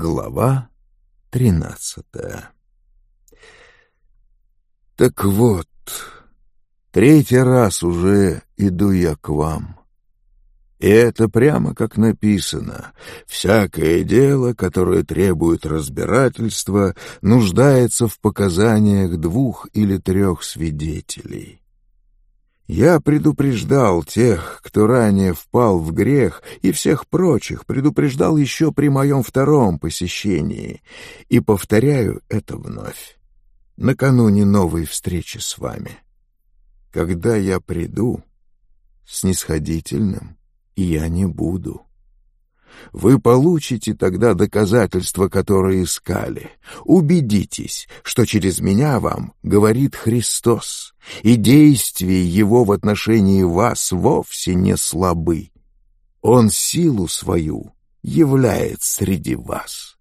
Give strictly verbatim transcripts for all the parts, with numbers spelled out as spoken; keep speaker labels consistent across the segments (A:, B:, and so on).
A: Глава тринадцатая. Так вот, третий раз уже иду я к вам. И это прямо как написано: всякое дело, которое требует разбирательства, нуждается в показаниях двух или трех свидетелей. Я предупреждал тех, кто ранее впал в грех, и всех прочих предупреждал еще при моем втором посещении, и повторяю это вновь, накануне новой встречи с вами. Когда я приду, снисходительным я не буду. Вы получите тогда доказательства, которые искали. Убедитесь, что через меня вам говорит Христос, и действия Его в отношении вас вовсе не слабы. Он силу свою являет среди вас.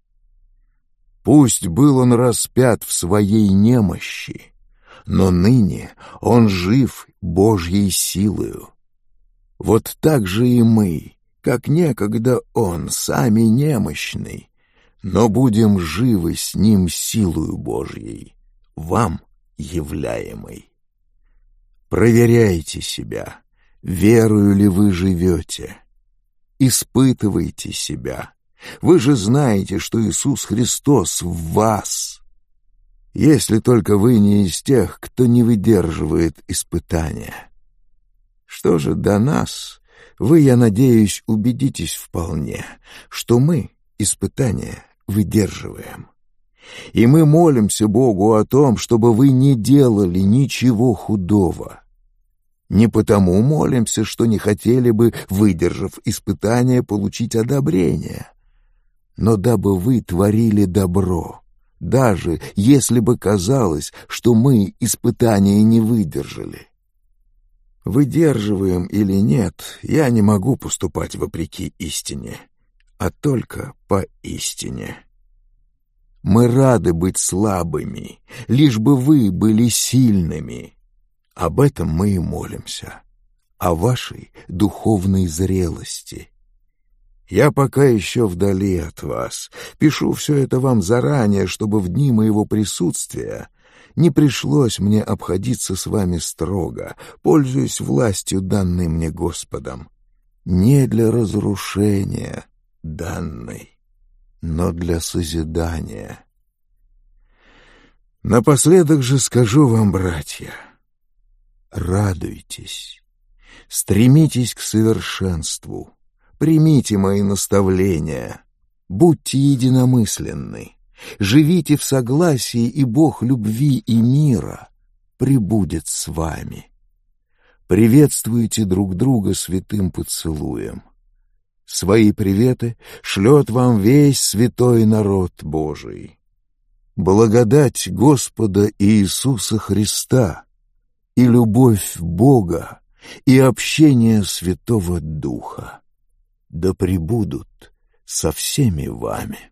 A: Пусть был Он распят в своей немощи, но ныне Он жив Божьей силою. Вот так же и мы, как некогда Он, сами немощный, но будем живы с Ним силою Божьей, вам являемой. Проверяйте себя, верою ли вы живете. Испытывайте себя. Вы же знаете, что Иисус Христос в вас. Если только вы не из тех, кто не выдерживает испытания. Что же до нас? Вы, я надеюсь, убедитесь вполне, что мы испытания выдерживаем. И мы молимся Богу о том, чтобы вы не делали ничего худого. Не потому молимся, что не хотели бы, выдержав испытания, получить одобрение, но дабы вы творили добро, даже если бы казалось, что мы испытания не выдержали. Выдерживаем или нет, я не могу поступать вопреки истине, а только по истине. Мы рады быть слабыми, лишь бы вы были сильными. Об этом мы и молимся, о вашей духовной зрелости. Я пока еще вдали от вас, пишу все это вам заранее, чтобы в дни моего присутствия не пришлось мне обходиться с вами строго, пользуясь властью, данной мне Господом, не для разрушения данной, но для созидания. Напоследок же скажу вам, братья, радуйтесь, стремитесь к совершенству, примите мои наставления, будьте единомысленны. Живите в согласии, и Бог любви и мира пребудет с вами. Приветствуйте друг друга святым поцелуем. Свои приветы шлет вам весь святой народ Божий. Благодать Господа Иисуса Христа и любовь Бога и общение Святого Духа да пребудут со всеми вами.